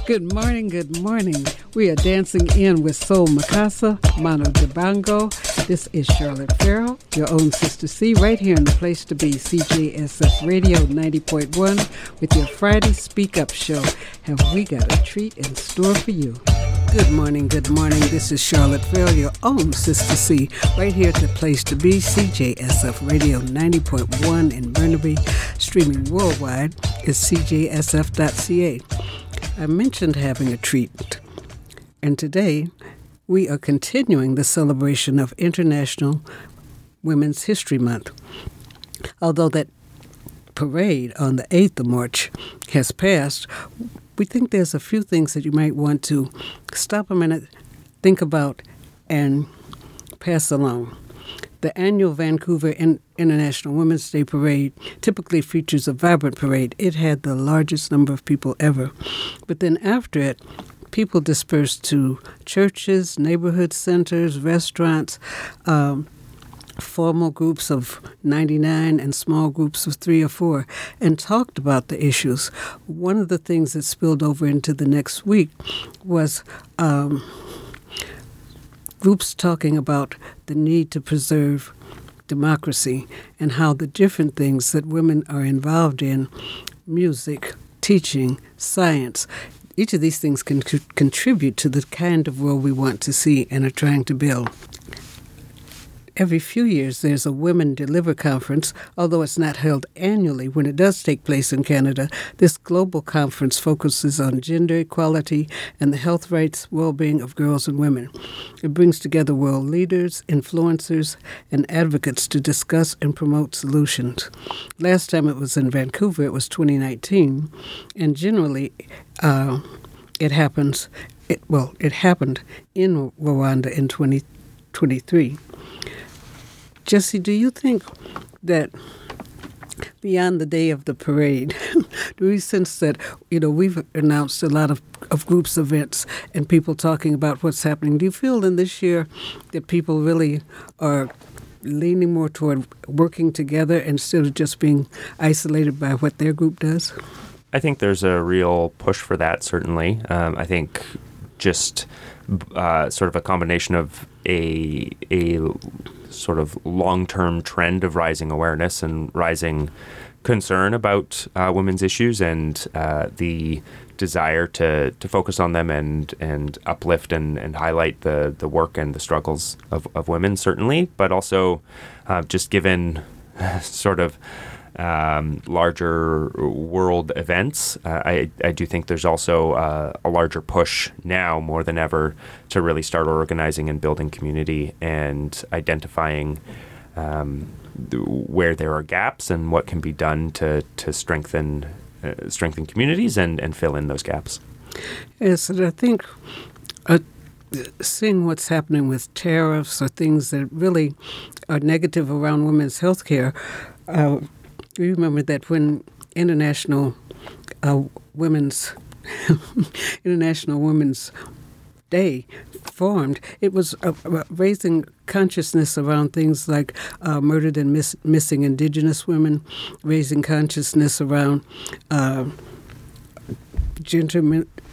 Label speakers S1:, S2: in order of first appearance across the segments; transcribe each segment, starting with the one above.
S1: Good morning, good morning. We are dancing in with Soul Mikasa, Mano Dibango. This is Charlotte Farrell, your own Sister C, right here in the place to be, CJSF Radio 90.1, with your Friday Speak Up show. Have we got a treat in store for you? Good morning, good morning. This is Charlotte Farrell, your own Sister C, right here at the place to be, CJSF Radio 90.1 in Burnaby, streaming worldwide is cjsf.ca. I mentioned having a treat, and today we are continuing the celebration of International Women's History Month. Although that parade on the 8th of March has passed, we think there's a few things that you might want to stop a minute, think about, and pass along. The annual Vancouver International Women's Day Parade typically features a vibrant parade. It had the largest number of people ever. But then after it, people dispersed to churches, neighborhood centers, restaurants, formal groups of 99 and small groups of 3 or 4, and talked about the issues. One of the things that spilled over into the next week was groups talking about the need to preserve democracy and how the different things that women are involved in, music, teaching, science, each of these things can contribute to the kind of world we want to see and are trying to build. Every few years, there's a Women Deliver Conference, although it's not held annually. When it does take place in Canada, this global conference focuses on gender equality and the health rights, well-being of girls and women. It brings together world leaders, influencers, and advocates to discuss and promote solutions. Last time it was in Vancouver, it was 2019, and generally it happened in Rwanda in 2023. Jesse, do you think that beyond the day of the parade, do we sense that, we've announced a lot of groups events and people talking about what's happening? Do you feel in this year that people really are leaning more toward working together instead of just being isolated by what their group does?
S2: I think there's a real push for that, certainly. I think just sort of a combination of a sort of long-term trend of rising awareness and rising concern about women's issues and the desire to focus on them and uplift and highlight the work and the struggles of women, certainly, but also just given sort of larger world events, I do think there's also a larger push now more than ever to really start organizing and building community and identifying where there are gaps and what can be done to strengthen communities and fill in those gaps.
S1: Yes, and I think seeing what's happening with tariffs or things that really are negative around women's health care, we remember that when International Women's Day formed, it was raising consciousness around things like murdered and missing Indigenous women, raising consciousness around gender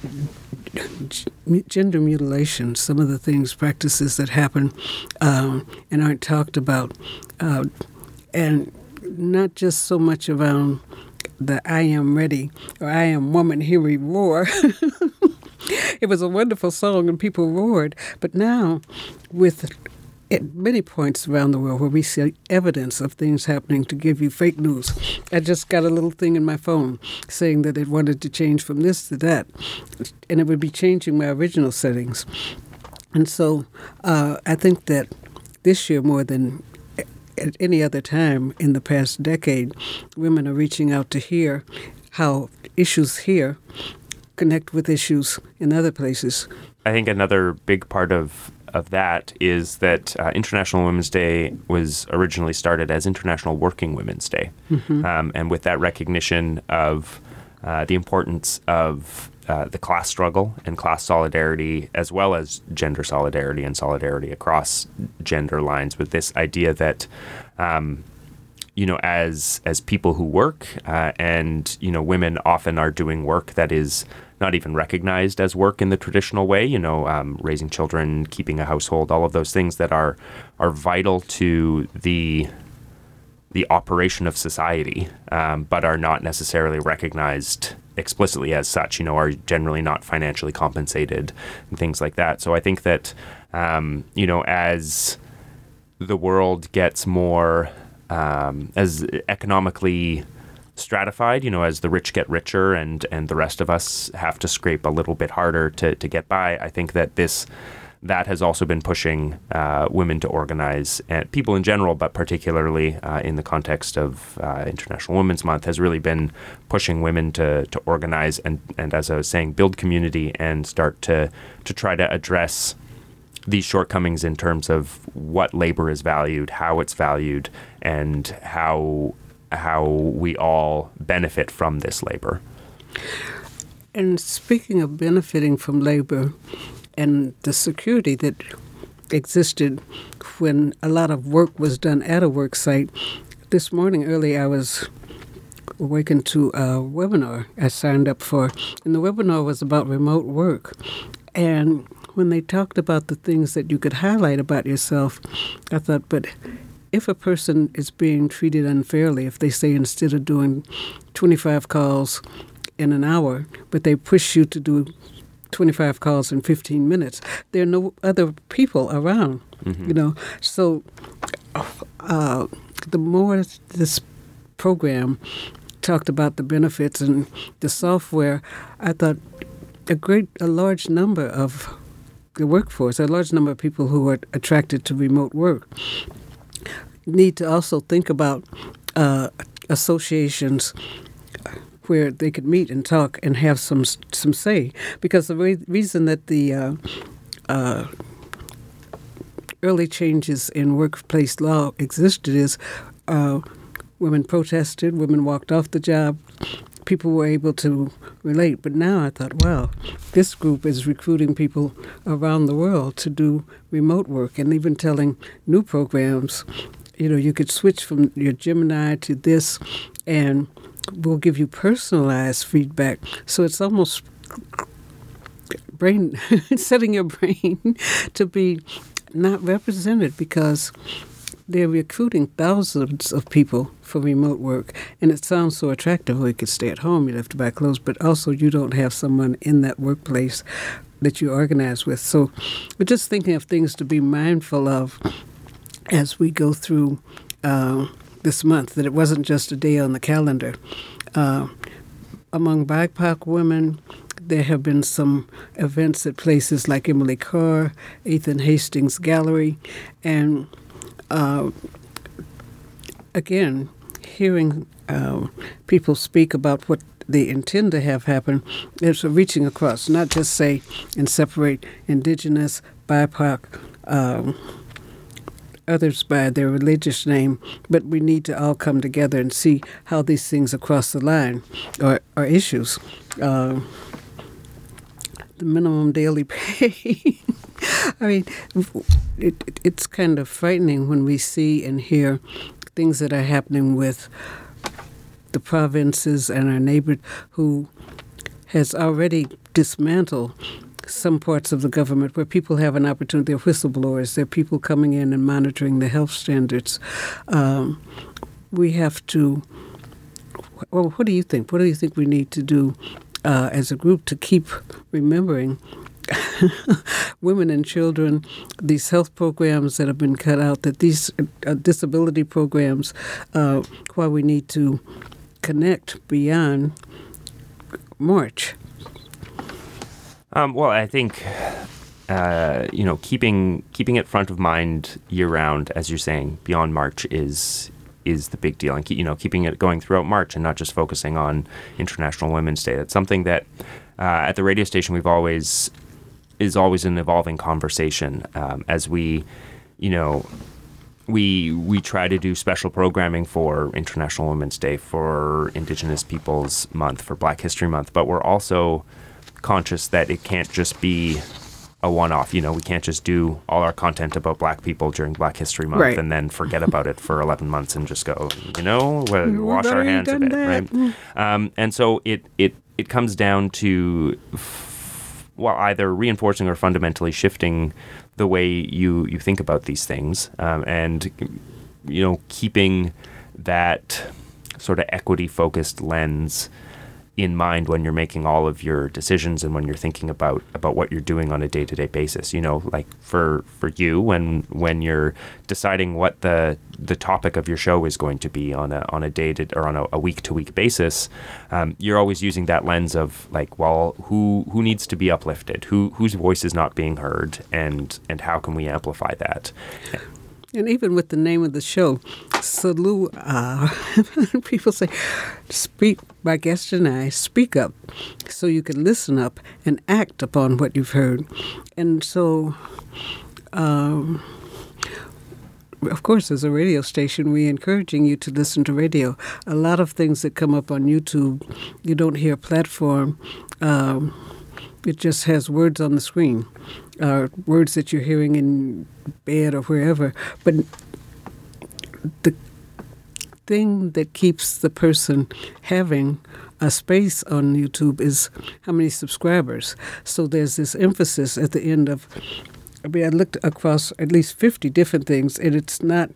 S1: mutilation, some of the practices that happen and aren't talked about, and not just so much around the I am ready or I am woman, here we roar. It was a wonderful song and people roared. But now, with at many points around the world where we see evidence of things happening to give you fake news. I just got a little thing in my phone saying that it wanted to change from this to that, and it would be changing my original settings. And so I think that this year, more than at any other time in the past decade, women are reaching out to hear how issues here connect with issues in other places.
S2: I think another big part of that is that International Women's Day was originally started as International Working Women's Day. Mm-hmm. And with that recognition of the importance of the class struggle and class solidarity, as well as gender solidarity and solidarity across gender lines, with this idea that as people who work, and women often are doing work that is not even recognized as work in the traditional way. Raising children, keeping a household, all of those things that are vital to the operation of society, but are not necessarily recognized explicitly as such. Are generally not financially compensated and things like that. So I think that as the world gets more as economically stratified, as the rich get richer and the rest of us have to scrape a little bit harder to get by, I think that that has also been pushing women to organize, and people in general, but particularly in the context of International Women's Month, has really been pushing women to organize and as I was saying, build community and start to try to address these shortcomings in terms of what labor is valued, how it's valued, and how we all benefit from this labor.
S1: And speaking of benefiting from labor and the security that existed when a lot of work was done at a work site, this morning early I was awakened to a webinar I signed up for, and the webinar was about remote work. And when they talked about the things that you could highlight about yourself, I thought, but if a person is being treated unfairly, if they say instead of doing 25 calls in an hour, but they push you to do 25 calls in 15 minutes, there are no other people around, So the more this program talked about the benefits and the software, I thought a large number of the workforce, a large number of people who are attracted to remote work, need to also think about associations where they could meet and talk and have some say. Because the reason that the early changes in workplace law existed is women protested, women walked off the job, people were able to relate. But now I thought, wow, this group is recruiting people around the world to do remote work and even telling new programs, you could switch from your Gemini to this and we'll give you personalized feedback. So it's almost setting your brain to be not represented because they're recruiting thousands of people for remote work. And it sounds so attractive. Well, you could stay at home, you don't have to buy clothes, but also you don't have someone in that workplace that you organize with. So we're just thinking of things to be mindful of as we go through this month, that it wasn't just a day on the calendar. Among BIPOC women, there have been some events at places like Emily Carr, Ethan Hastings Gallery, and again, hearing people speak about what they intend to have happen, it's reaching across, not just say and separate Indigenous, BIPOC, others by their religious name, but we need to all come together and see how these things across the line are issues. The minimum daily pay. I mean, it's kind of frightening when we see and hear things that are happening with the provinces and our neighbor who has already dismantled some parts of the government where people have an opportunity. They're whistleblowers. They're people coming in and monitoring the health standards. We have to, well, what do you think? What do you think we need to do as a group to keep remembering women and children, these health programs that have been cut out, that these disability programs, why we need to connect beyond March?
S2: Well, I think keeping it front of mind year round, as you're saying, beyond March is the big deal, and keeping it going throughout March and not just focusing on International Women's Day. That's something that at the radio station is always an evolving conversation as we try to do special programming for International Women's Day, for Indigenous Peoples Month, for Black History Month, but we're also conscious that it can't just be a one-off. You know, we can't just do all our content about Black people during Black History Month
S1: right.
S2: and then forget about it for 11 months and just go, wash our hands a bit, right? And so it comes down to either reinforcing or fundamentally shifting the way you think about these things, and keeping that sort of equity-focused lens in mind when you're making all of your decisions and when you're thinking about what you're doing on a day-to-day basis. Like for you, when you're deciding what the topic of your show is going to be on a day-to or on a week-to-week basis, you're always using that lens of like, well, who needs to be uplifted, whose voice is not being heard, and how can we amplify that?
S1: And even with the name of the show, Salua, people say, "Speak, my guest and I, speak up," so you can listen up and act upon what you've heard. And so, of course, as a radio station, we're encouraging you to listen to radio. A lot of things that come up on YouTube, you don't hear a platform. It just has words on the screen, words that you're hearing in bed or wherever. But the thing that keeps the person having a space on YouTube is how many subscribers. So there's this emphasis at the end of, I looked across at least 50 different things, and it's not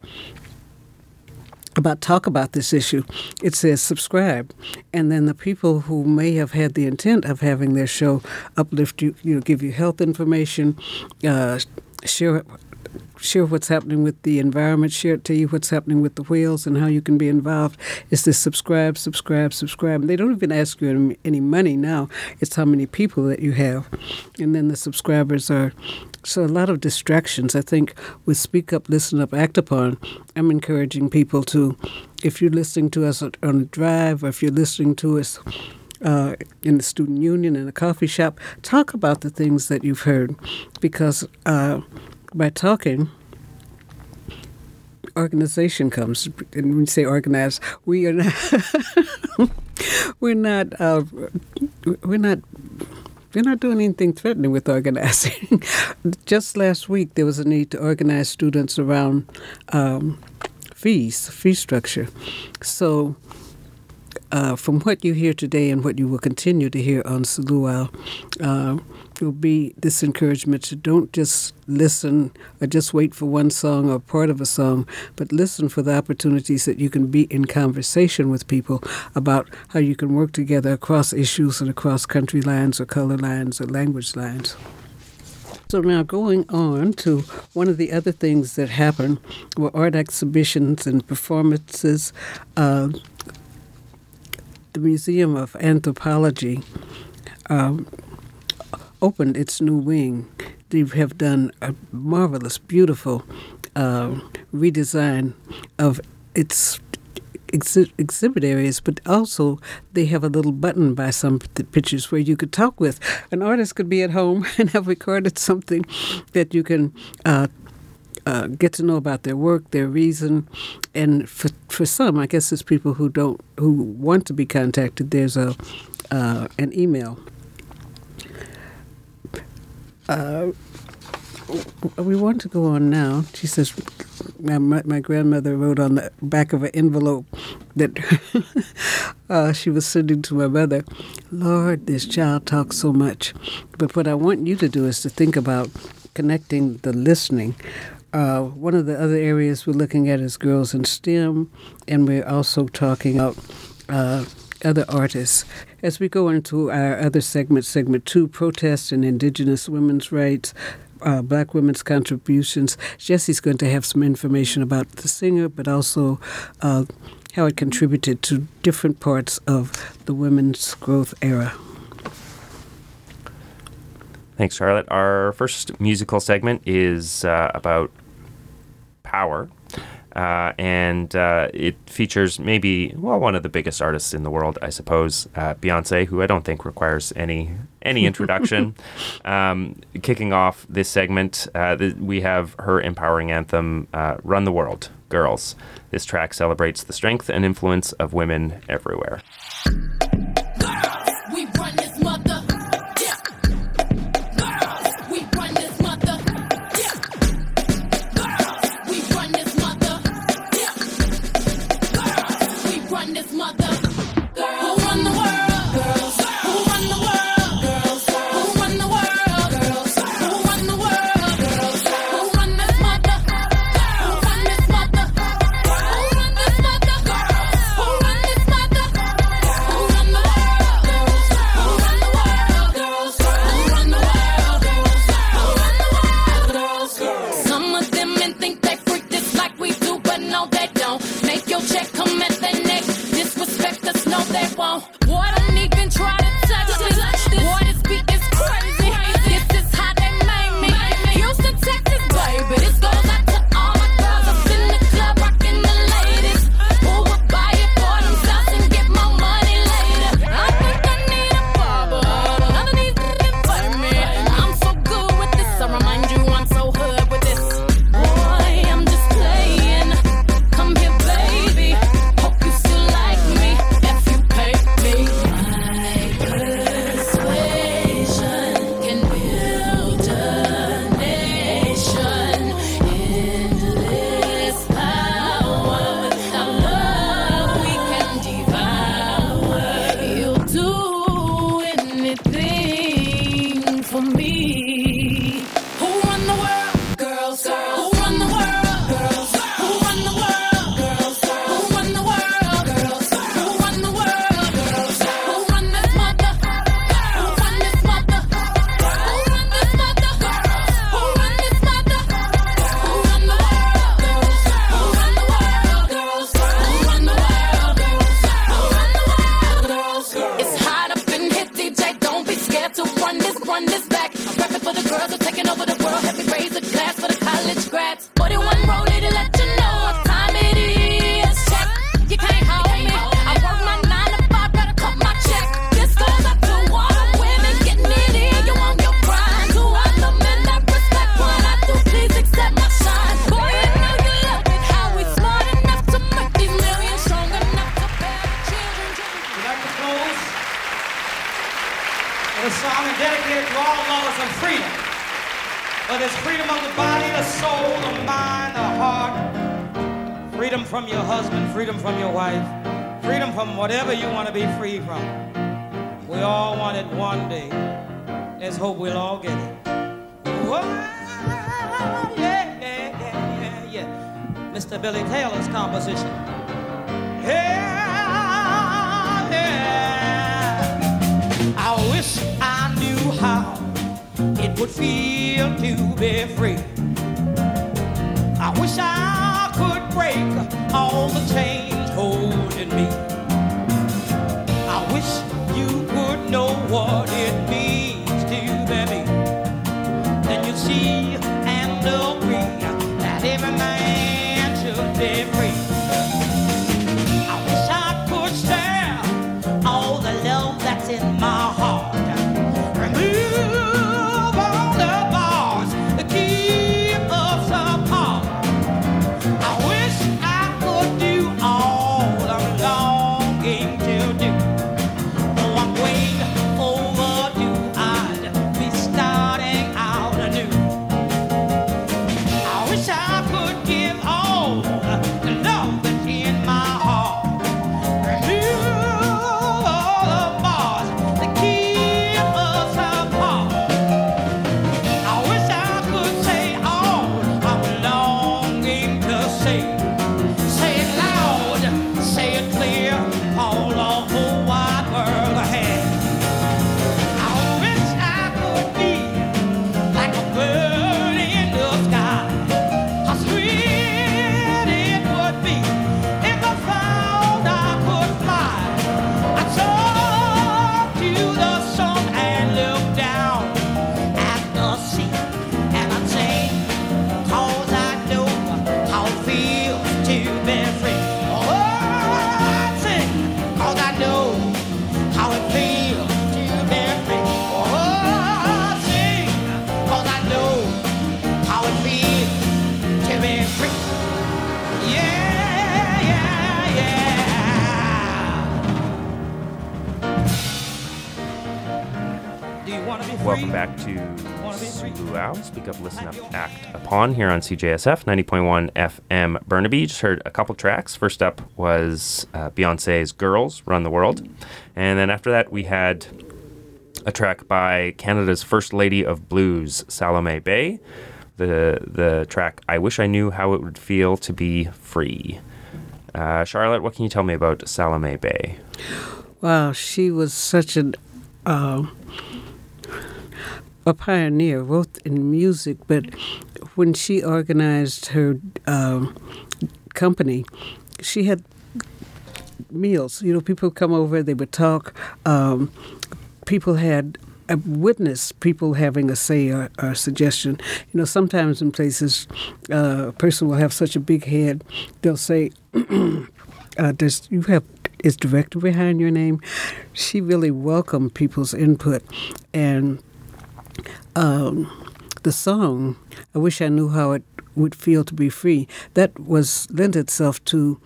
S1: talk about this issue. It says subscribe. And then the people who may have had the intent of having their show uplift you, give you health information, share what's happening with the environment, tell you what's happening with the whales and how you can be involved. It's this subscribe. And they don't even ask you any money now. It's how many people that you have. And then the subscribers are... So a lot of distractions. I think with Speak Up, Listen Up, Act Upon, I'm encouraging people to, if you're listening to us on a drive or if you're listening to us in the student union, in a coffee shop, talk about the things that you've heard. Because by talking, organization comes. And when we say organize, we are not... we're not doing anything threatening with organizing. Just last week, there was a need to organize students around fee structure. So from what you hear today and what you will continue to hear on Salua, will be this encouragement to don't just listen or just wait for one song or part of a song, but listen for the opportunities that you can be in conversation with people about how you can work together across issues and across country lines or color lines or language lines. So now going on to one of the other things that happened were art exhibitions and performances. The Museum of Anthropology opened its new wing. They have done a marvelous, beautiful redesign of its exhibit areas, but also they have a little button by some pictures where you could talk with. An artist could be at home and have recorded something that you can get to know about their work, their reason. And for some, I guess it's people who want to be contacted, there's an email. We want to go on now. She says, my grandmother wrote on the back of an envelope that she was sending to my mother, "Lord, this child talks so much." But what I want you to do is to think about connecting the listening. One of the other areas we're looking at is girls in STEM, and we're also talking about other artists. As we go into our other segment 2, protest and indigenous women's rights, Black women's contributions, Jesse's going to have some information about the singer, but also how it contributed to different parts of the women's growth era.
S2: Thanks, Charlotte. Our first musical segment is about power. And it features one of the biggest artists in the world, I suppose, Beyonce, who I don't think requires any introduction. Kicking off this segment, we have her empowering anthem, "Run the World, Girls." This track celebrates the strength and influence of women everywhere.
S3: Girls, we run this mother. Yeah. Girls, we run this no. Boy, don't even try to touch this. Boy, this beat is crazy. This is how they made me. Houston, Texas, baby. This goes out to all my girls up in the club, rocking the ladies. Who would buy it for themselves and get my money later? I think I need a barber. None of these can buy me. I'm so good with this. I remind you I'm so hood with this. Boy, I'm just playing. Come here, baby. Hope you still like me if you pay me. Persuasion can build a nation. Endless power. Without love, we can devour. You'll do anything for me. Who run the world? Girls. Who run the world? Girls. Who run the world? Girls. Who run the world? Girls. Who run the world? Girls. Who run this mother? Who run this mother? Who run this mother? Who run this mother? Who run the world? Girls. Who run the world? Girls. Who run the world? Girls. Who run the world? Girls. It's hot up in here, DJ. Don't be scared to run this back. I'm rapping for the girls who are taking over the world. Happy raise a glass for the college grads. 41 rollie to let you know what time it is. Check, you can't hold me. I work my 9 to 5, gotta cut my check. This goes up to all the women getting it in. You want your pride. To all the men that respect what I do, please accept my shine. Boy, I know you love it. How we smart enough to make these millions, strong enough to bear children.
S4: We'd like to close with a song dedicated to all lovers of freedom. Whether it's freedom of the body, the soul, the mind, the heart. Freedom from your husband, freedom from your wife. Freedom from whatever you want to be free from. We all want it one day. Let's hope we'll all get it. Whoa, yeah. Mr. Billy Taylor's composition. Yeah. I wish I knew how it would feel to be free. I wish I could break all the chains holding me. I wish you would know what it means to be me. Then you'll see and agree that every man should be free. I wish I could share all the love that's in my heart. Remove all the bars that keep us apart. I wish I could do all I'm longing to do. Oh, I'm way overdue. I'd be starting out anew. I wish I could give all the love that's in my heart. Remove all the bars that keep us apart. I wish I could say all I'm longing to say. Say it loud, say it clear, all the whole wide world ahead. I wish I could be like a bird in the sky. How sweet it would be if I found I could fly. I'd soar to the sun and look down at the sea. And I'd sing, 'cause I know how it feels to be free. Oh, I'd sing, 'cause I know how it feels to be free. Oh, I'd sing, 'cause I know how it feels to be free. Yeah, yeah, yeah. Do you want to be free?
S2: Welcome back to
S4: Wanna be free?
S2: Luau, Speak Up, Listen Up, Act Upon here on CJSF 90.1 FM Burnaby. Just heard a couple tracks. First up was Beyonce's Girls, Run the World. And then after that, we had a track by Canada's First Lady of Blues, Salome Bay. The track, I Wish I Knew How It Would Feel to Be Free. Charlotte, what can you tell me about Salome Bay?
S1: Wow, she was such a pioneer, both in music, but when she organized her company, she had meals. People come over, they would talk. People had witnessed people having a say or suggestion. Sometimes in places, a person will have such a big head, they'll say, is director behind your name? She really welcomed people's input. And the song, I Wish I Knew How It Would Feel to Be Free, that lent itself to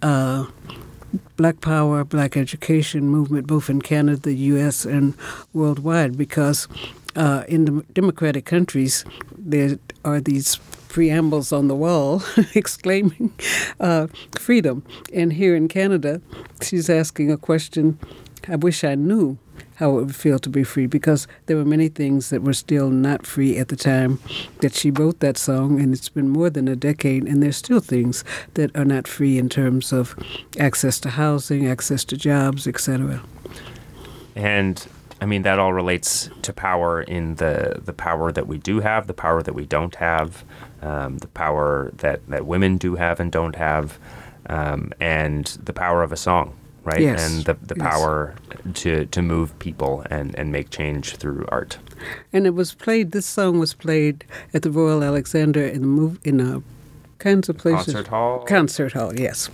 S1: Black Power, Black education movement, both in Canada, the U.S., and worldwide, because in the democratic countries, there are these preambles on the wall exclaiming freedom. And here in Canada, she's asking a question, I wish I knew how it would feel to be free, because there were many things that were still not free at the time that she wrote that song, and it's been more than a decade, and there's still things that are not free in terms of access to housing, access to jobs, etc.
S2: And I mean, that all relates to power in the power that we do have, the power that we don't have, the power that women do have and don't have, and the power of a song. Right?
S1: Yes.
S2: And the power to move people and make change through art.
S1: And this song was played at the Royal Alexander in kinds of places.
S2: Concert hall?
S1: Concert hall, yes.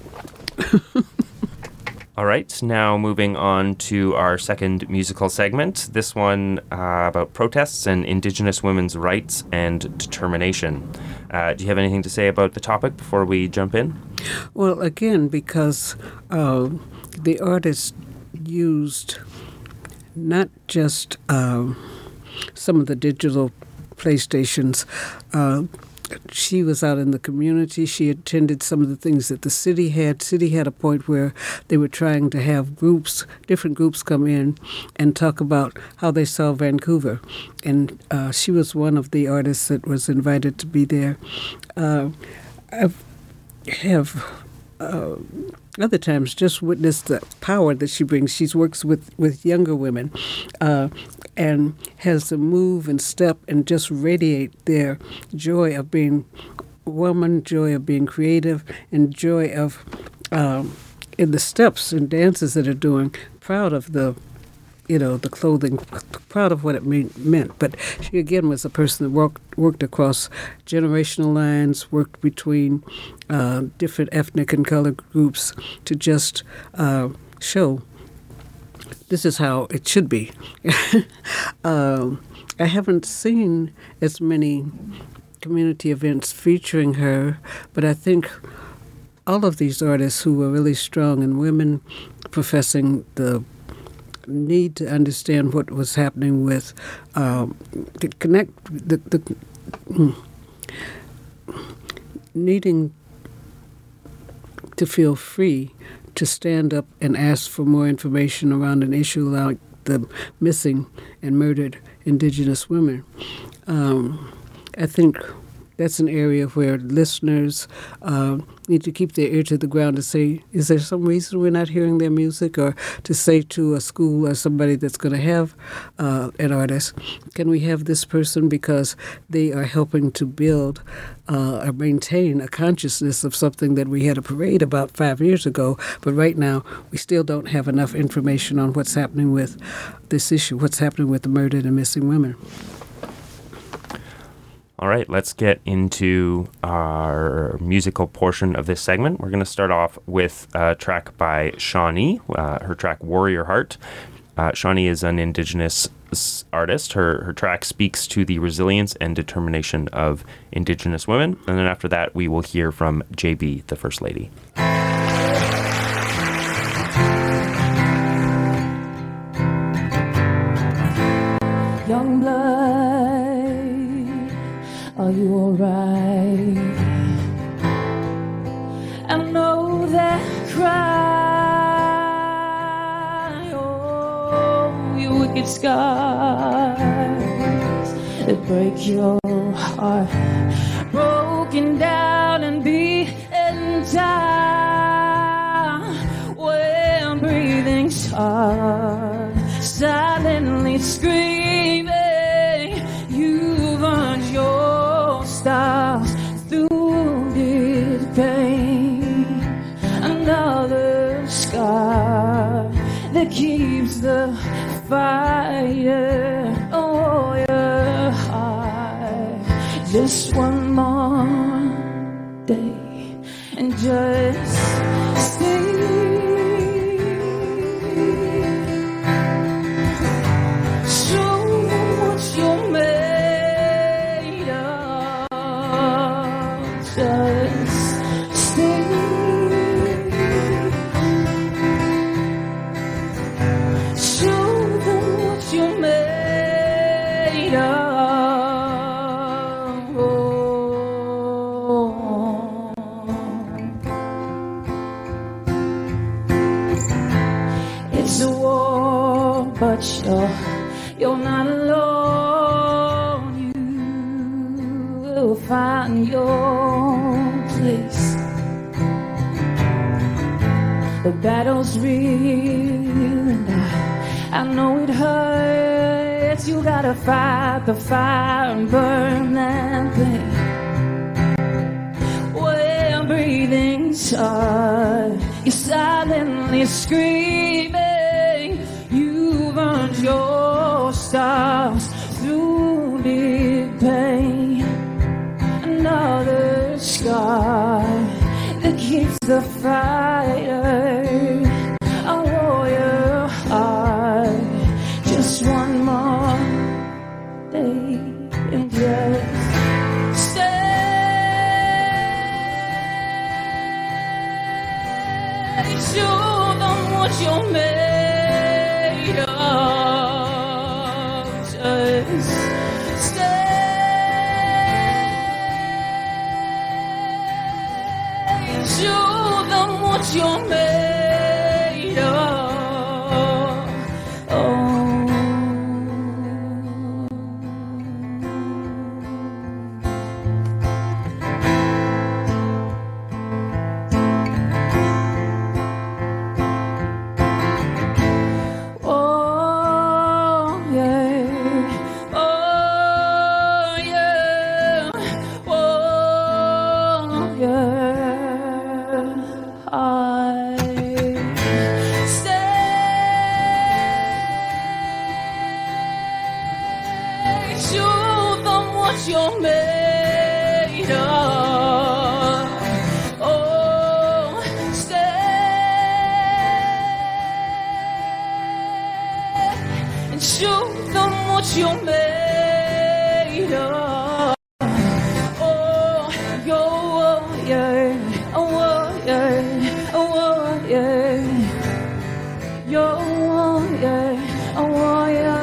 S2: All right, now moving on to our second musical segment. This one about protests and Indigenous women's rights and determination. Do you have anything to say about the topic before we jump in?
S1: Well, again, because the artist used not just some of the digital PlayStations. She was out in the community. She attended some of the things that the city had. City had a point where they were trying to have different groups come in and talk about how they saw Vancouver. And she was one of the artists that was invited to be there. I have other times just witnessed the power that she brings. She works with younger women and has to move and step and just radiate their joy of being a woman, joy of being creative, and joy of in the steps and dances that are doing, proud of the clothing, proud of what it meant. But she, again, was a person that worked across generational lines, worked between different ethnic and color groups to just show this is how it should be. I haven't seen as many community events featuring her, but I think all of these artists who were really strong and women professing the need to understand what was happening with to connect needing to feel free to stand up and ask for more information around an issue like the missing and murdered Indigenous women. I think that's an area where listeners need to keep their ear to the ground to say, is there some reason we're not hearing their music? Or to say to a school or somebody that's going to have an artist, can we have this person because they are helping to build or maintain a consciousness of something that we had a parade about 5 years ago, but right now we still don't have enough information on what's happening with this issue, what's happening with the murdered and missing women.
S2: All right, let's get into our musical portion of this segment. We're going to start off with a track by Shawnee, her track Warrior Heart. Shawnee is an Indigenous artist. Her track speaks to the resilience and determination of Indigenous women. And then after that, we will hear from JB, the First Lady.
S3: Young blood, are you alright? I know that cry, oh, your wicked scars that break your heart, broken down and beaten down, when breathing's hard, silently screaming, you've earned your stars through wounded pain. Another scar
S5: keeps the fire. Oh, yeah, just one more day and just stay. Show them what you're made of. Just stay. Show them what you're made of. It's a war, but you're not alone. You will find your place. The battle's real, and I know it hurts. You gotta fight the fire and burn that pain. When breathing's hard, you're silently screaming. You've earned your stars through big pain. Another scar that keeps the fire. A warrior heart. Just one more day and just stay. Show them what you're made of. Just stay. Show them what you're made of. You're made of. Oh, stay and show them what you're made of. Oh, you're yeah, oh yeah, oh yeah, you're yeah, oh yeah.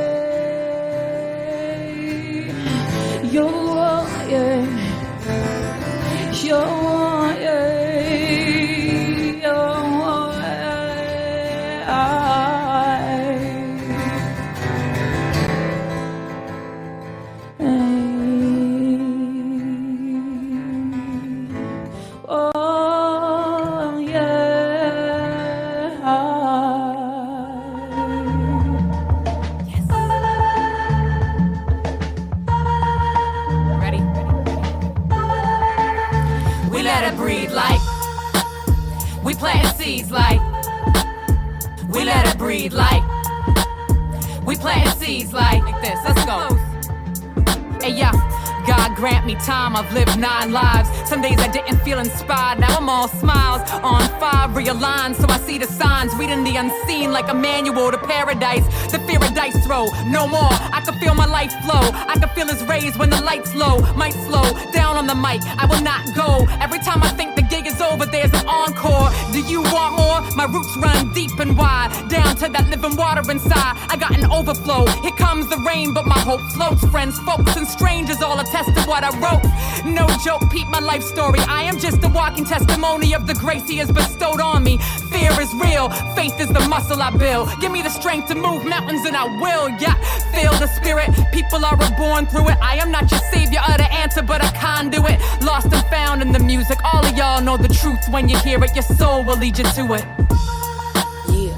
S3: Like we let it breathe, like we plant seeds, like this. Let's go. Hey, yeah. God grant me time, I've lived 9 lives. Some days I didn't feel inspired, now I'm all smiles. On fire, realigned, so I see the signs. Reading the unseen like a manual to paradise. The fear of dice throw, no more. I can feel my life flow. I can feel his rays when the light's low. Might slow down on the mic, I will not go. Every time I think the gig is over, there's an encore. Do you want more? My roots run deep and wide, down to that living water inside. I got an overflow, here comes the rain, but my hope floats. Friends, folks, and strangers all attest to what I wrote. No joke, peep my life story. I am just a walking testimony of the grace he has bestowed on me. Fear is real, faith is the muscle I build. Give me the strength to move mountains and I will, yeah. Feel the spirit, people are reborn through it. I am not your savior or the answer, but a conduit. Lost and found in the music, all of y'all know the truth. When you hear it, your soul will lead you to it.
S6: Yeah.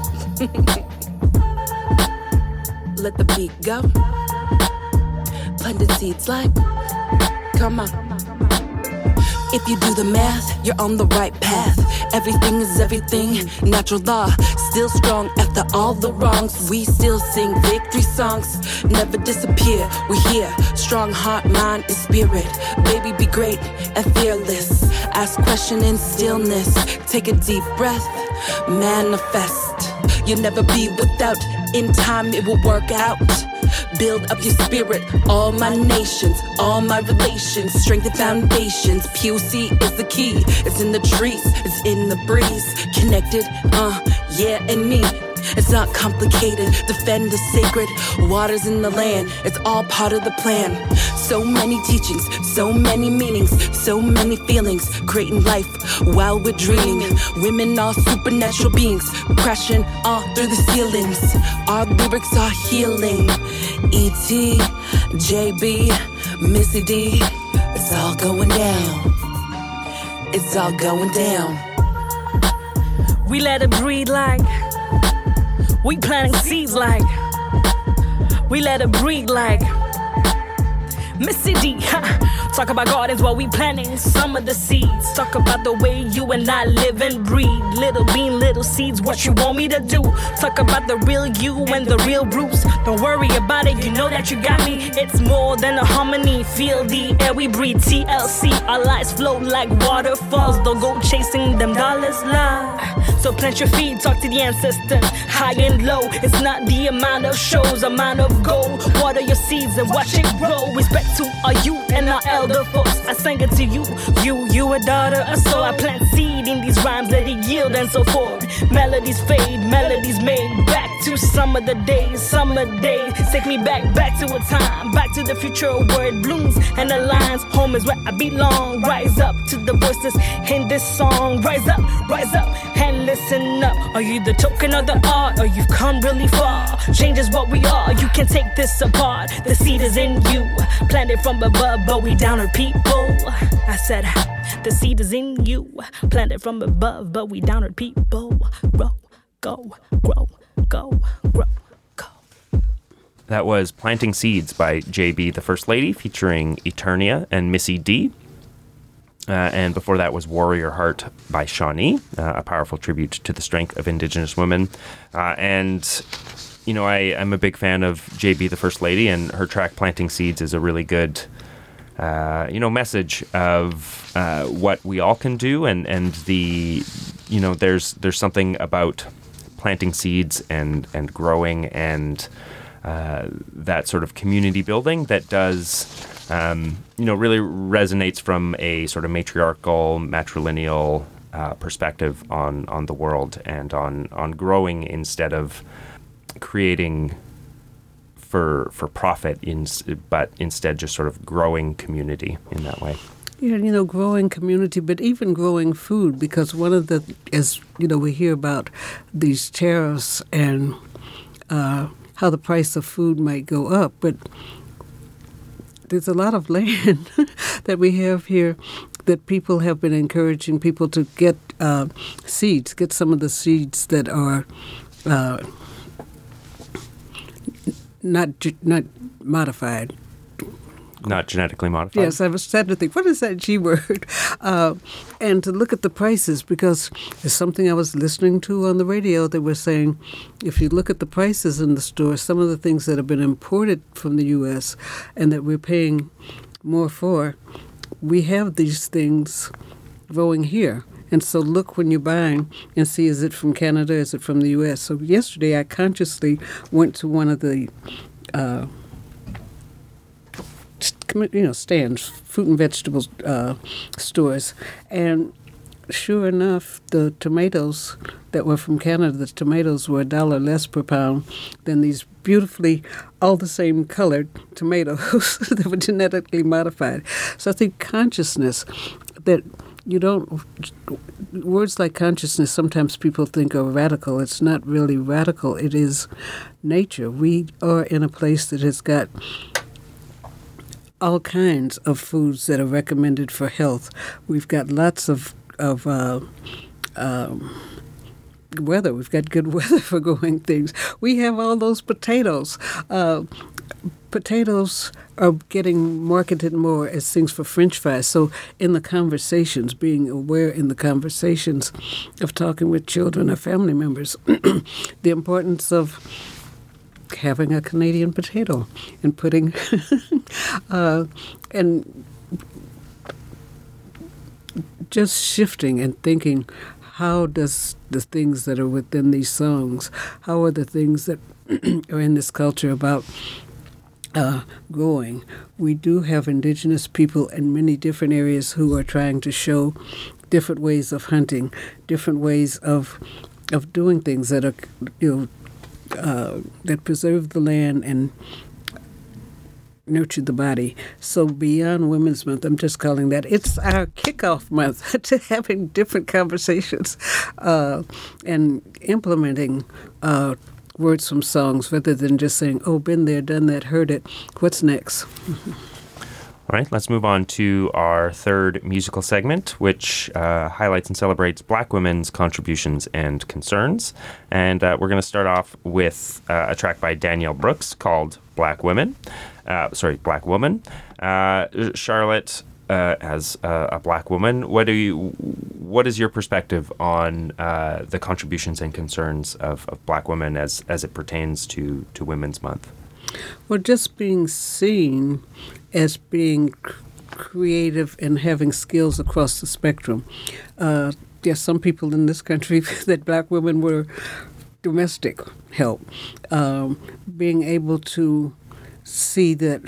S6: Let the beat go. Planted seeds like, come on. If you do the math, you're on the right path. Everything is everything, natural law. Still strong after all the wrongs. We still sing victory songs. Never disappear. We're here. Strong heart, mind, and spirit. Baby, be great and fearless. Ask question in stillness. Take a deep breath. Manifest. You'll never be without. In time, it will work out. Build up your spirit, all my nations, all my relations, strengthen foundations. POC is the key. It's in the trees, it's in the breeze. Connected, yeah, and me. It's not complicated. Defend the sacred waters in the land. It's all part of the plan. So many teachings, so many meanings, so many feelings. Creating life while we're dreaming. Women are supernatural beings, crashing all through the ceilings. Our lyrics are healing. E.T., J.B., Missy D. It's all going down. It's all going down.
S5: We let it breathe like we planting seeds like we let it breathe like Missy D. Talk about gardens while we planting some of the seeds. Talk about the way you and I live and breathe. Little bean, little seeds, what you want me to do. Talk about the real you and the real Bruce. Don't worry about it, you know that you got me. It's more than a harmony. Feel the air we breathe, TLC. Our lives flow like waterfalls. Don't go chasing them dollars, love. So plant your feet, talk to the ancestors. High and low, it's not the amount of shows, amount of gold. Water your seeds and watch it grow. Respect to our youth and our elder folks. I sang it to you, you a daughter, so I plant seed in these rhymes, let it yield and so forth. Melodies fade, melodies made. Back to summer days. Take me back to a time, back to the future where it blooms and the lines. Home is where I belong. Rise up to the voices in this song. Rise up and listen up. Are you the token of the art, or you've come really far? Change is what we are, you can take this apart. The seed is in you, planted from above, but we downer people. I said, the seed is in you, planted from above, but we downer people. Grow, go, grow, go, grow, go.
S2: That was Planting Seeds by JB the First Lady, featuring Eternia and Missy D. And before that was Warrior Heart by Shawnee, a powerful tribute to the strength of Indigenous women. And, you know, I'm a big fan of JB the First Lady, and her track Planting Seeds is a really good, message of what we all can do. And the, you know, there's something about planting seeds and growing and that sort of community building that does... really resonates from a sort of matriarchal, matrilineal perspective on the world and on growing instead of creating for profit, but instead just sort of growing community in that way.
S1: Yeah, growing community, but even growing food, because one of the, as we hear about these tariffs and how the price of food might go up, but there's a lot of land that we have here that people have been encouraging people to get seeds, get some of the seeds that are not modified.
S2: Not genetically modified?
S1: Yes, I was starting to think, what is that G word? And to look at the prices, because there's something I was listening to on the radio that were saying, if you look at the prices in the store, some of the things that have been imported from the U.S. and that we're paying more for, we have these things growing here. And so look when you're buying and see, is it from Canada, is it from the U.S.? So yesterday I consciously went to one of the stands, fruit and vegetables stores, and sure enough, the tomatoes that were from Canada, the tomatoes were $1 less per pound than these beautifully all the same colored tomatoes that were genetically modified. So I think consciousness, that you don't, words like consciousness, sometimes people think are radical. It's not really radical. It is nature. We are in a place that has got all kinds of foods that are recommended for health. We've got lots of weather. We've got good weather for growing things. We have all those potatoes. potatoes are getting marketed more as things for French fries. So in the conversations, being aware in the conversations of talking with children or family members, the importance of having a Canadian potato and putting and just shifting and thinking, how does the things that are within these songs, how are the things that are in this culture about growing? We do have indigenous people in many different areas who are trying to show different ways of hunting, different ways of doing things that are, that preserve the land and nurture the body. So beyond Women's Month, I'm just calling that, it's our kickoff month to having different conversations and implementing words from songs rather than just saying, oh, been there, done that, heard it. What's next?
S2: All right, let's move on to our third musical segment, which highlights and celebrates Black women's contributions and concerns. And we're going to start off with a track by Danielle Brooks called Black Woman. Black Woman. Charlotte, as a Black woman, what is your perspective on the contributions and concerns of Black women as it pertains to Women's Month?
S1: Well, just being seen as being creative and having skills across the spectrum. There's some people in this country that Black women were domestic help. Being able to see that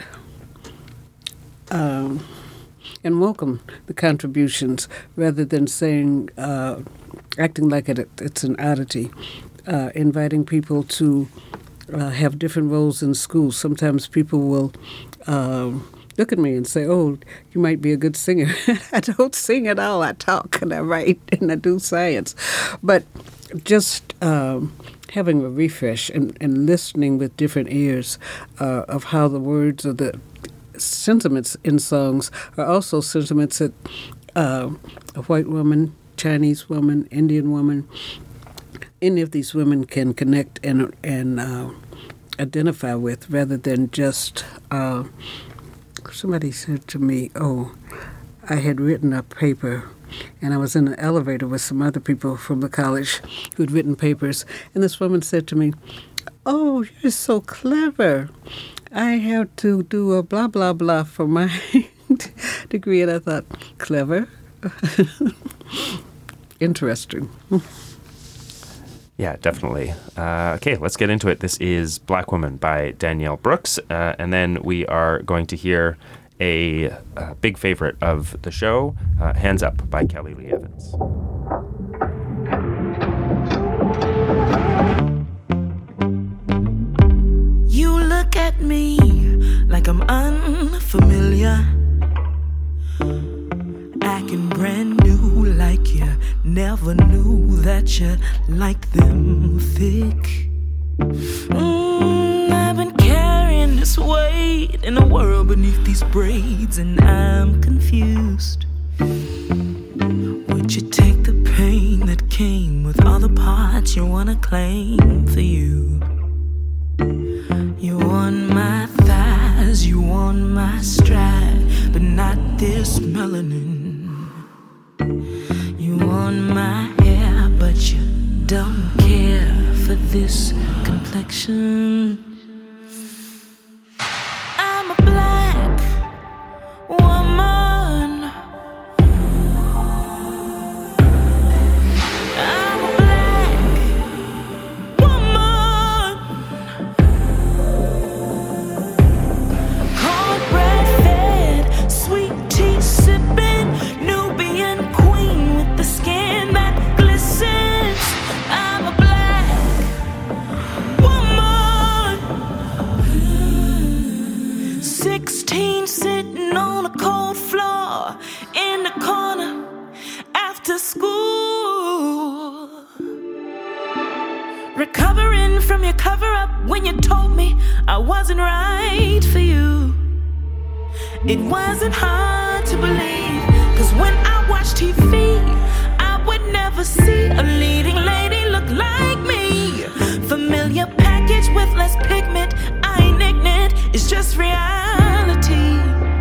S1: and welcome the contributions rather than saying, acting like it's an oddity, inviting people to have different roles in school. Sometimes people will look at me and say, oh, you might be a good singer. I don't sing at all. I talk and I write and I do science. But just having a refresh and listening with different ears of how the words or the sentiments in songs are also sentiments that a white woman, Chinese woman, Indian woman, any of these women can connect and identify with, rather than just somebody said to me, oh, I had written a paper and I was in an elevator with some other people from the college who had written papers, and this woman said to me, oh, you're so clever. I have to do a blah, blah, blah for my degree. And I thought, clever? Interesting.
S2: Yeah, definitely. Okay, let's get into it. This is Black Woman by Danielle Brooks. And then we are going to hear a big favorite of the show, Hands Up by Kelly Lee Evans.
S6: You look at me like I'm unfamiliar, acting brand new like you never knew that you like them thick. I've been carrying this weight in the world beneath these braids, and I'm confused. Would you take the pain that came with all the parts you wanna claim for you? You on my thighs, you on my stride, but not this melanin. You on my hair, but you don't care for this complexion. I'm a black woman. I'm a black woman. Cornbread fed, sweet tea sipping, Nubian queen with the skin that glistens. I'm a black woman. 16 sitting on a cold floor in the corner after school. Recovering from your cover-up when you told me I wasn't right for you. It wasn't hard to believe, 'cause when I watch TV, I would never see a leading lady look like me. Familiar package with less pigment, I ain't ignorant, it's
S5: it's just reality.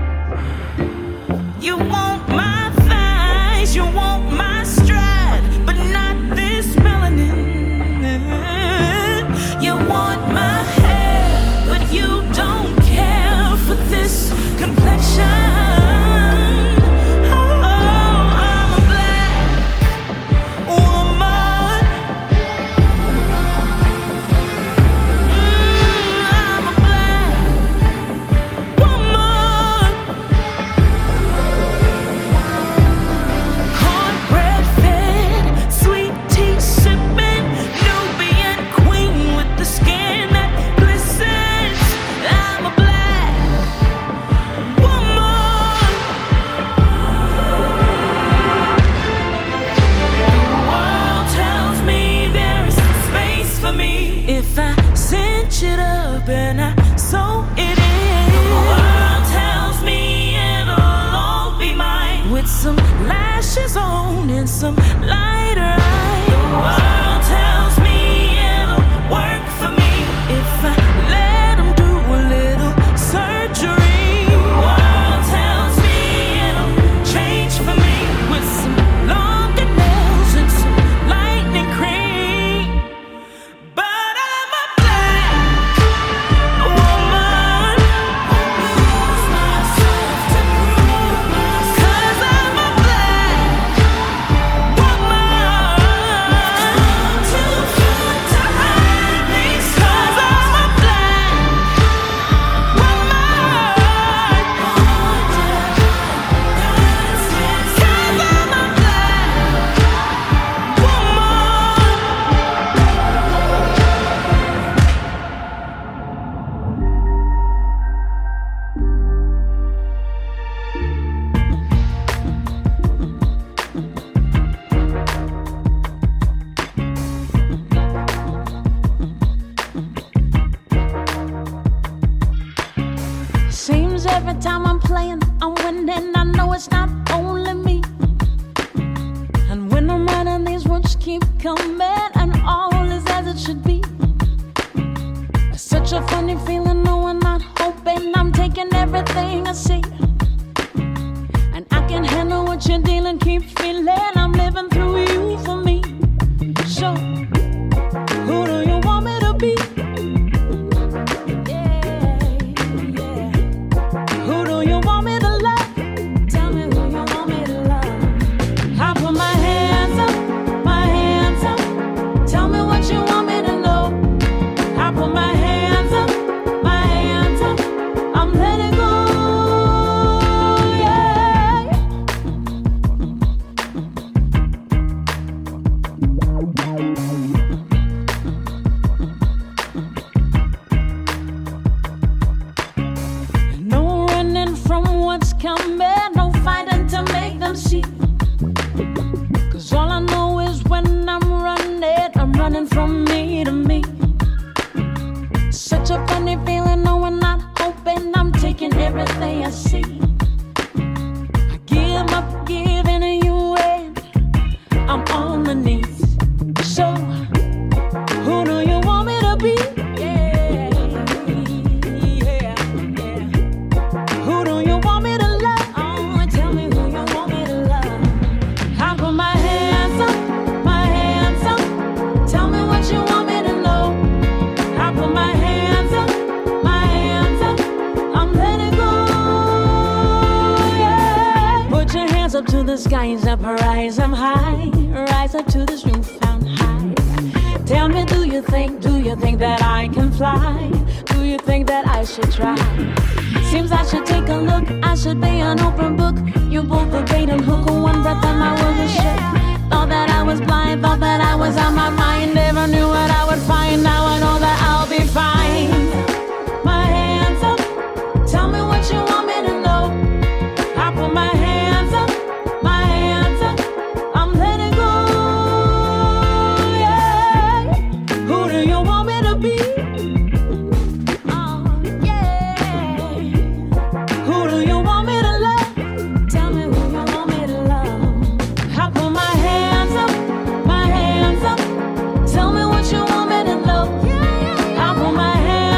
S5: You want my thighs, you want my stride, but not this melanin. You want my hair, but you don't care for this complexion. Some lighter eyes. The world tells me it'll work for me if I let them do a little surgery. The world tells me it'll change for me with some longer nails and some lightning cream. But I'm a black woman. Use myself to prove myself. 'Cause I'm a black every time I'm playing, I'm winning. I know it's not only me. And when I'm running, these words keep coming, and all is as it should be. It's such a funny feeling, no, I'm not hoping. I'm taking everything I see, and I can handle what you're dealing. Keep feeling I'm living through you for me. So, who do you want me to be? From me to me. Such a funny feeling, no, I'm not hoping. I'm taking everything I see. I give up giving you in. I'm on my knees. So, who do you want me to be? Yeah, yeah, yeah. Who do you want me to love? Oh, tell me who you want me to love. I put my hands up, my hands up. Tell me what you want me to know. I put my hands up, my hands up. I'm letting go, yeah. Put your hands up to the skies up, rise them high. Rise up to this newfound high. Tell me, do you think that I can fly? Do you think that I should try? Seems I should take a look, I should be an open book. You both the bait and hook, one breath and I was a ship. Thought that I was blind, thought that I was on my mind. Never knew what I would find, now I know that I'll be fine. My hands up, tell me what you want me to know. I put my hands up, my hands up. I'm letting go, yeah. Who do you want me to be? Oh, yeah. Who do you want me to love? Tell me who you want me to love. I put my hands up, my hands up. Tell me what you want me to know. I put my hands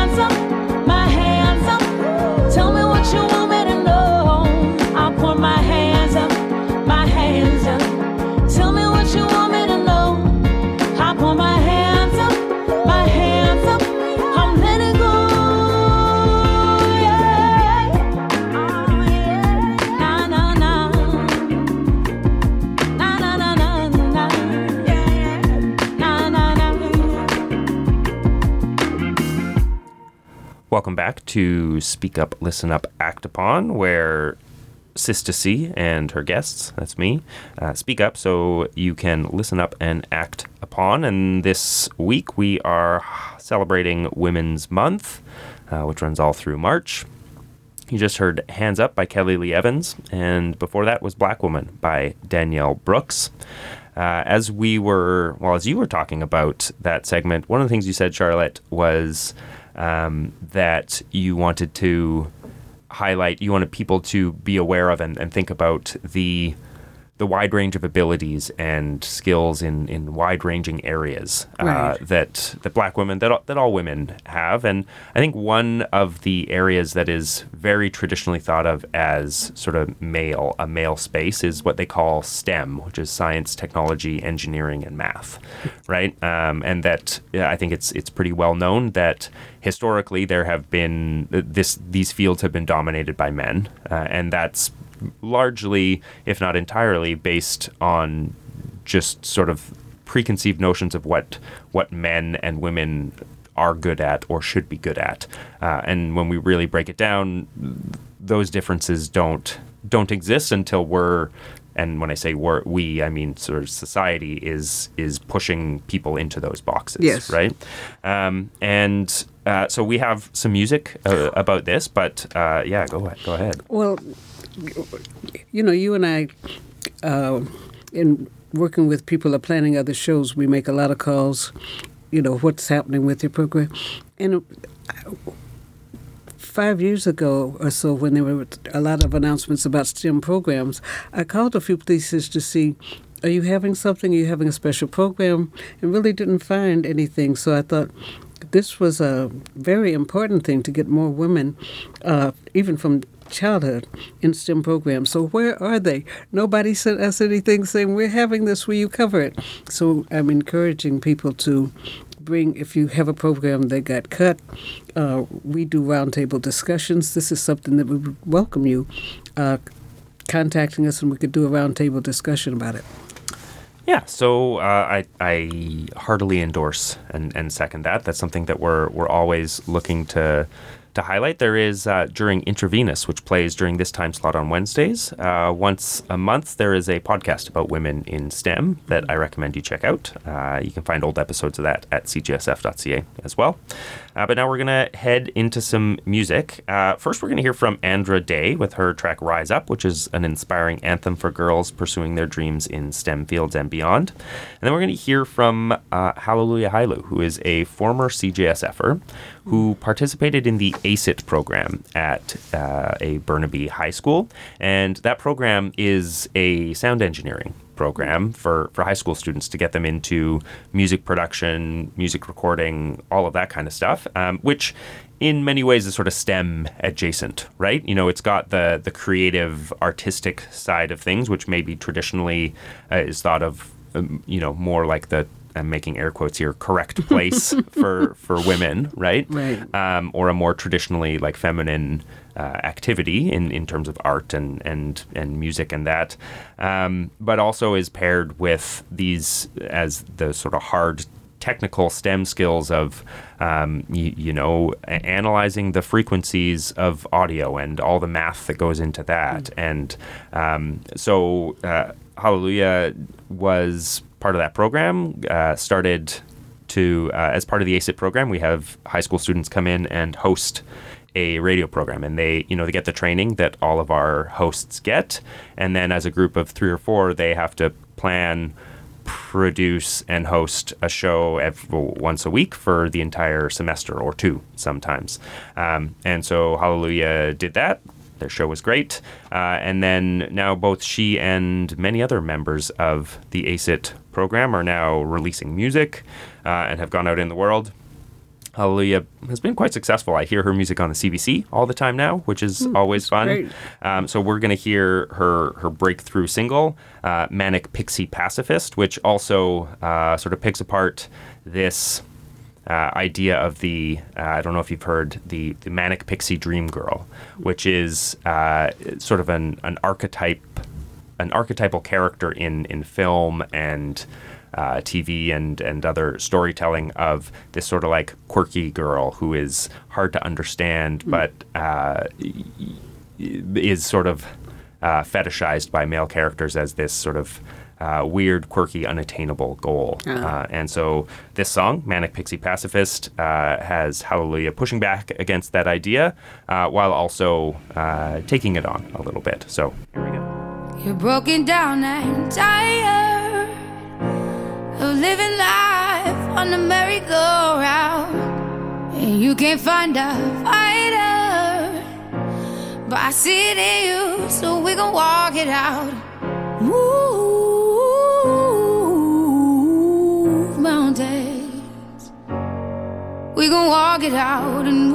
S2: Welcome back to Speak Up, Listen Up, Act Upon, where Sister C and her guests, that's me, speak up so you can listen up and act upon. And this week we are celebrating Women's Month, which runs all through March. You just heard Hands Up by Kelly Lee Evans, and before that was Black Woman by Danielle Brooks. As you were talking about that segment, one of the things you said, Charlotte, was that you wanted to highlight, you wanted people to be aware of and think about the wide range of abilities and skills in wide-ranging areas that Black women, that all women have. And I think one of the areas that is very traditionally thought of as sort of a male space is what they call STEM, which is science, technology, engineering, and math, right? And that I think it's pretty well known that historically there have been these fields have been dominated by men, and that's largely, if not entirely, based on just sort of preconceived notions of what men and women are good at or should be good at. And when we really break it down, those differences don't exist until and when I say we, I mean sort of society is pushing people into those boxes,
S1: yes.
S2: Right? So we have some music about this, but yeah, go ahead.
S1: Well, you and I, in working with people or planning other shows, we make a lot of calls, what's happening with your program. And 5 years ago or so, when there were a lot of announcements about STEM programs, I called a few places to see, are you having something? Are you having a special program? And really didn't find anything. So I thought this was a very important thing to get more women, even from childhood, in STEM programs. So where are they? Nobody sent us anything saying, we're having this, will you cover it? So I'm encouraging people to bring, if you have a program that got cut, we do roundtable discussions. This is something that we would welcome you contacting us, and we could do a roundtable discussion about it.
S2: Yeah, so I heartily endorse and second that. That's something that we're always looking to highlight. There is, during Intravenous, which plays during this time slot on Wednesdays, once a month, there is a podcast about women in STEM that I recommend you check out. You can find old episodes of that at cgsf.ca as well. But now we're going to head into some music. First, we're going to hear from Andra Day with her track Rise Up, which is an inspiring anthem for girls pursuing their dreams in STEM fields and beyond. And then we're going to hear from Hallelujah Hailu, who is a former CJSFer who participated in the ACIT program at a Burnaby high school. And that program is a sound engineering program for high school students to get them into music production, music recording, all of that kind of stuff, which in many ways is sort of STEM adjacent, right? It's got the creative, artistic side of things, which maybe traditionally is thought of, more like the, I'm making air quotes here, correct place for women, right?
S1: Right.
S2: Or a more traditionally like feminine activity in terms of art and music and that, but also is paired with these as the sort of hard technical STEM skills of, analyzing the frequencies of audio and all the math that goes into that. And so Hallelujah was part of that program, started to, as part of the ACIT program, we have high school students come in and host a radio program, and they get the training that all of our hosts get, and then as a group of 3 or 4, they have to plan, produce, and host a show once a week for the entire semester, or 2 sometimes. And so Hallelujah did that. Their show was great. And then now both she and many other members of the ACIT program are now releasing music and have gone out in the world. Hallelujah has been quite successful. I hear her music on the CBC all the time now, which is always fun.
S1: Great.
S2: So we're going to hear her breakthrough single, Manic Pixie Pacifist, which also sort of picks apart this idea of the, I don't know if you've heard, the Manic Pixie Dream Girl, which is sort of an archetypal character in film and TV and other storytelling of this sort of like quirky girl who is hard to understand, but is sort of fetishized by male characters as this sort of weird, quirky, unattainable goal. And so this song, Manic Pixie Pacifist, has Hallelujah pushing back against that idea while also taking it on a little bit. So here we go.
S3: You're broken down and tired of living life on the merry-go-round, and you can't find a fighter, but I see it in you, so we gon' walk it out. Move mountains, we gon' walk it out and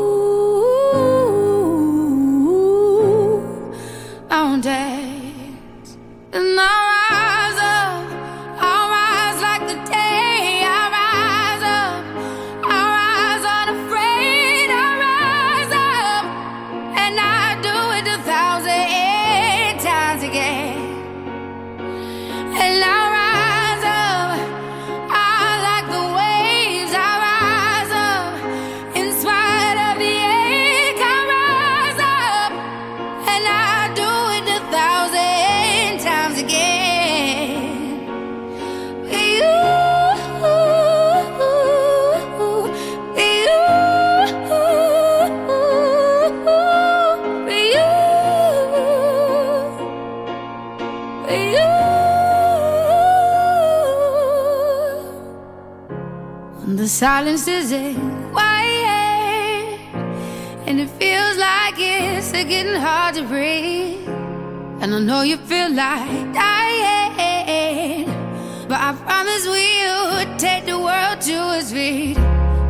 S3: move mountains. And I'll rise up, I'll rise like the day. I'll rise up, I'll rise unafraid. I'll rise up, and I'll do it 1,000 times again. And I'll rise up, I like the waves. I'll rise up, in spite of the ache. I'll rise up, and I'll do it 1,000 times again. The silence isn't quiet, and it feels like it's getting hard to breathe. And I know you feel like dying, but I promise we'll take the world to its feet.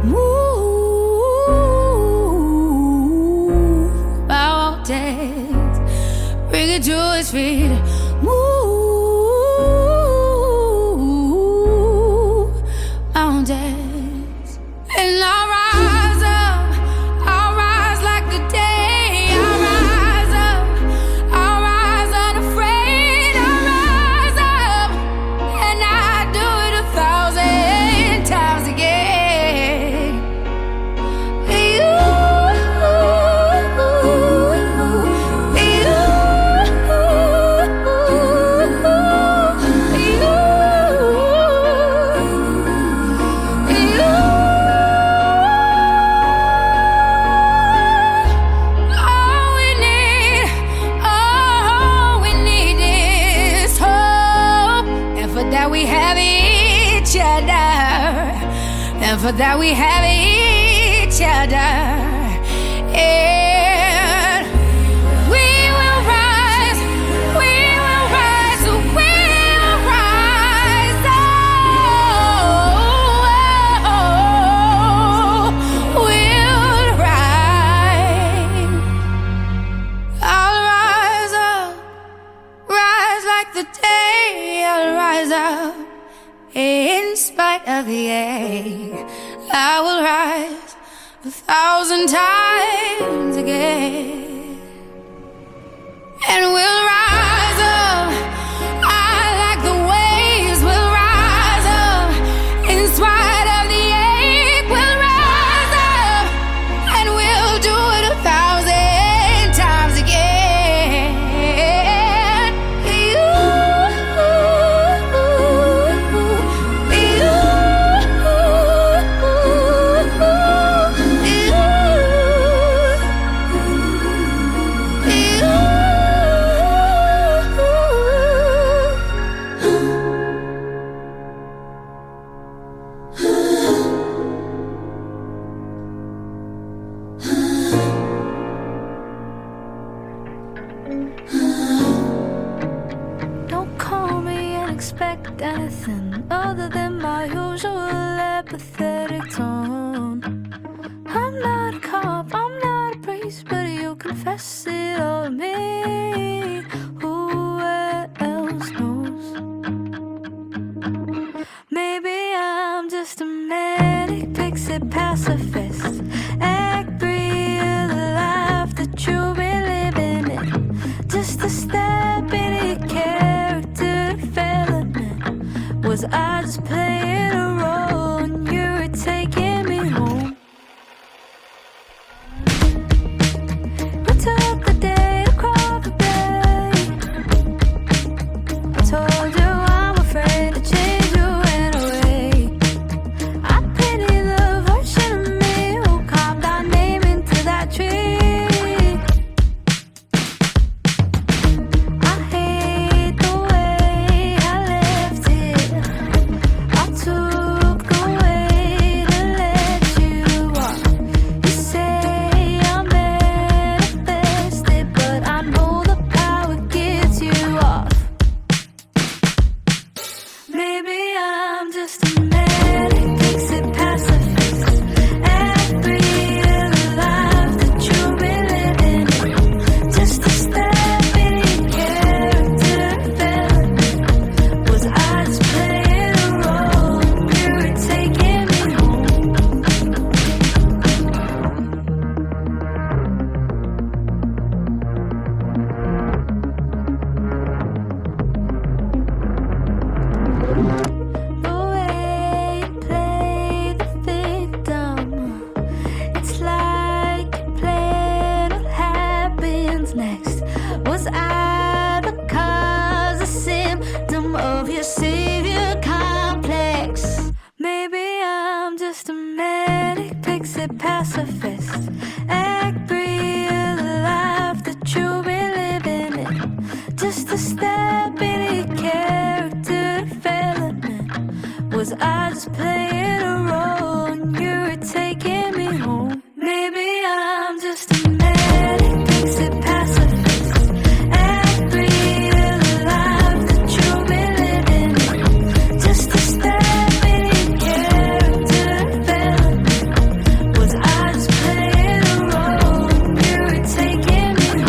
S3: Move mountains, bring it to its feet. Move mountains. And I'll rise up, I'll rise like the day. I'll rise up, I'll rise unafraid. I'll rise up, and I'll do it 1,000 times again. And for that we have each other, and we will rise, we will rise, we will rise, we'll rise. I'll rise up, rise like the day. I'll rise up, in spite of the ache. I will rise 1,000 times again. And we'll rise up, I like the waves. We'll rise up, in spite of the ache. We'll rise up, and we'll do it 1,000 times again.
S7: Don't call me and expect anything other than my usual apathetic tone. I'm not a cop, I'm not a priest, but you confess it all to me. Who else knows? Maybe I'm just a manic pixie pacifist. Act real, the life that you've been living in. Just a step in a character development. Was I pacifist. Agree with the life that you be living in. Just a step in the character development. Was I just playing a role and you were taking me home? Maybe I'm just a manic pixie pacifist. Agree with the life that you be living in. Just a step in the character development. Was I just playing a role and you were taking me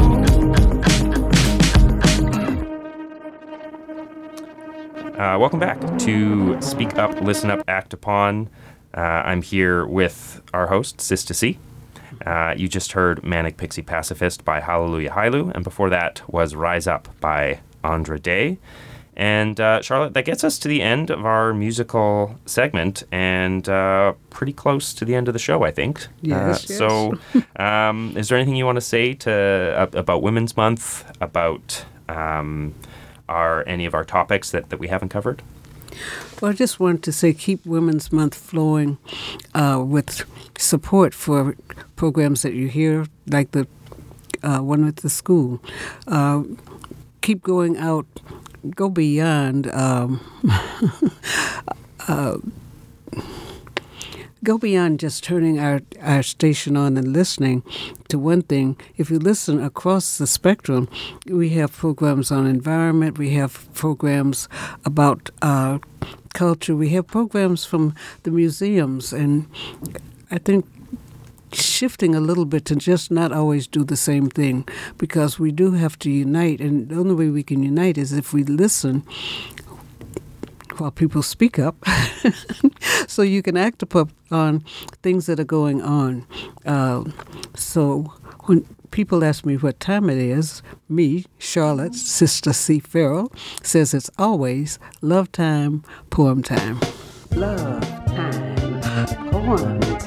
S7: home?
S2: Welcome back to Speak Up, Listen Up, Act Upon. I'm here with our host, Sister C. You just heard Manic Pixie Pacifist by Hallelujah Hailu, and before that was Rise Up by Andra Day. And Charlotte, that gets us to the end of our musical segment, and pretty close to the end of the show, I think.
S1: Yes, yes.
S2: So, is there anything you want to say about Women's Month, about any of our topics that we haven't covered?
S1: Well, I just wanted to say keep Women's Month flowing with support for programs that you hear, like the one at the school. Keep going out, go beyond. Go beyond just turning our station on and listening to one thing. If you listen across the spectrum, we have programs on environment, we have programs about culture, we have programs from the museums, and I think shifting a little bit to just not always do the same thing, because we do have to unite, and the only way we can unite is if we listen while people speak up, so you can act upon things that are going on. So when people ask me what time it is, me, Charlotte, Sister C. Farrell, says it's always love time, poem time. Love time, poem